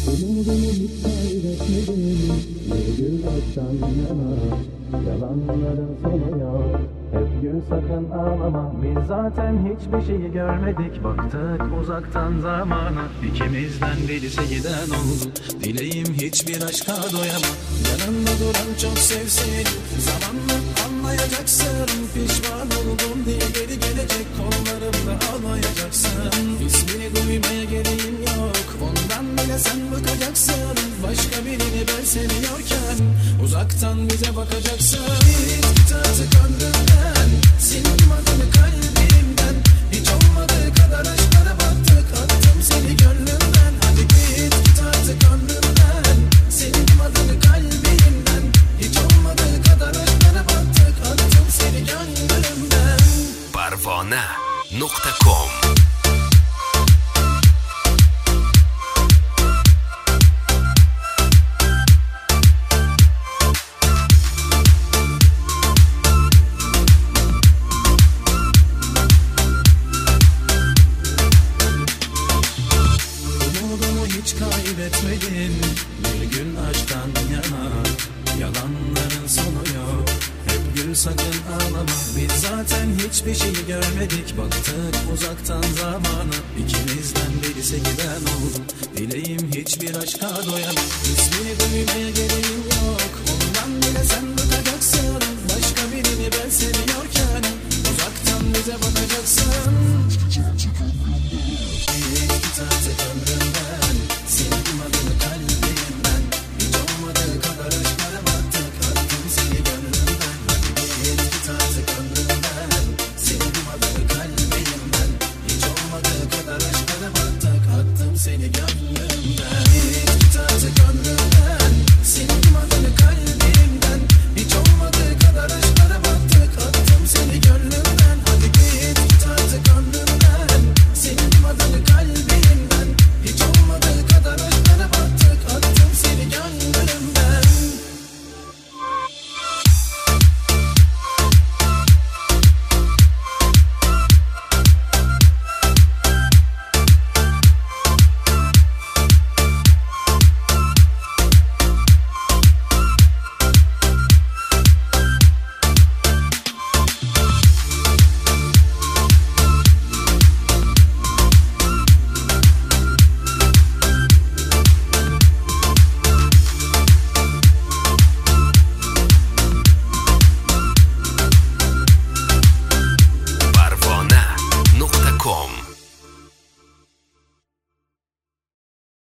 Umudumu hiç kaybetmedim. Bir gün akşam yana, yalanların sonu yok. Hep gül sakın ağlama, biz zaten hiçbir şeyi görmedik. Baktık uzaktan zamana, ikimizden birisi giden oldu. Dileğim hiçbir aşka doyamam. Yanında duran çok sevsin, zamanla anlayacaksın. Pişman oldum diye geri gelecek, kollarımda ağlayacaksın. İsmini duymaya gereğim yok, ondan bile sen bakacaksın. Başka birini ben seviyorken uzaktan bize bakacaksın. Bir git artık ömrümden, sildim adını kalbimden. Hiç olmadığı kadar aşklara battık, attım seni gönlümden. Hadi git artık ömrümden, sildim adını kalbimden. Hiç olmadığı kadar aşklara battık, attım seni gönlümden. Parvana.com Kaybetmedim bir gün aşktan yana, yalanların sonu yok. Hep gül sakın ağlama, biz zaten hiçbir şeyi görmedik. Baktık uzaktan zamana, ikimizden birisi giden oldu. Dileğim hiçbir aşka doyamam. İsmini duymaya gereğim yok,